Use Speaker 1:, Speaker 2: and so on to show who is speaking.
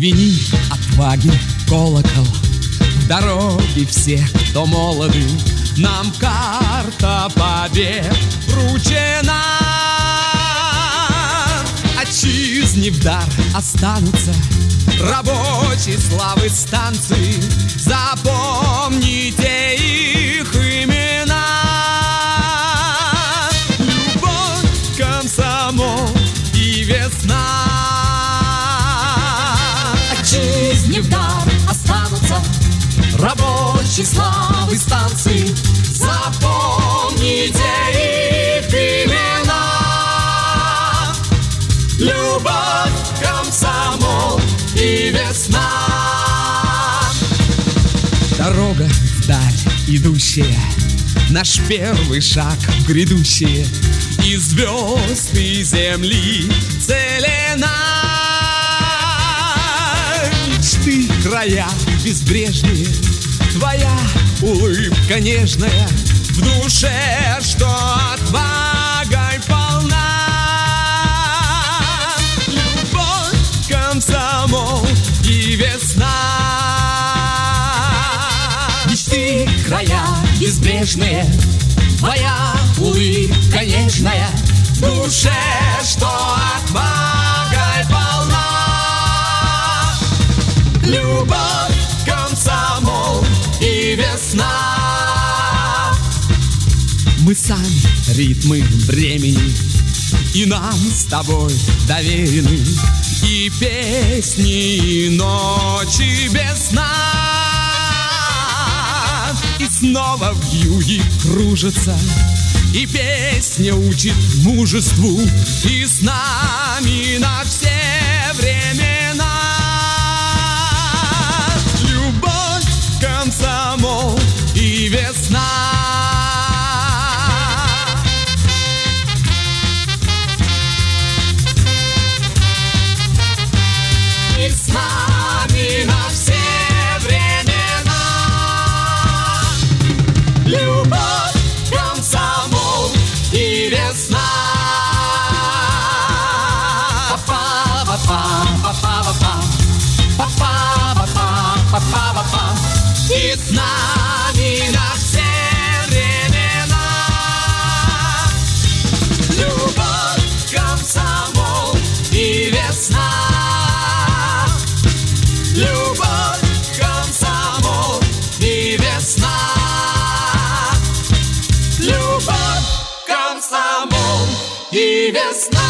Speaker 1: Звенит отваги колокол, в дороге всех, кто молоды, нам карта побед вручена. Отчизне в дар останутся рабочие славы станции. Запомните их имена. Любовь, комсомол и весна.
Speaker 2: Отчизне в дар останутся рабочие славы станции. Запомните их имена. Любовь, комсомол и весна.
Speaker 1: Дорога вдаль идущая, наш первый шаг в грядущее. И звезд, и земли целена. Мечты, края безбрежные, твоя улыбка нежная, в душе, что отвагой полна. Любовь, комсомол и весна.
Speaker 2: Мечты, края безбрежные, твоя улыбка нежная, в душе, что отвагой полна. Любовь, комсомол и весна.
Speaker 1: Мы сами ритмы времени, и нам с тобой доверены и песни, и ночи без сна. И снова вьюги кружатся, и песня учит мужеству, и с нами на все времена. Любовь, комсомол и весна.
Speaker 2: И с нами на все времена. Любовь, комсомол и весна. Па-па-па-па-па-па-па-па. Па-па-па-па-па-па-па. И с нами на все времена. Любовь, комсомол и весна. Любовь, комсомол и весна. Любовь, комсомол и весна.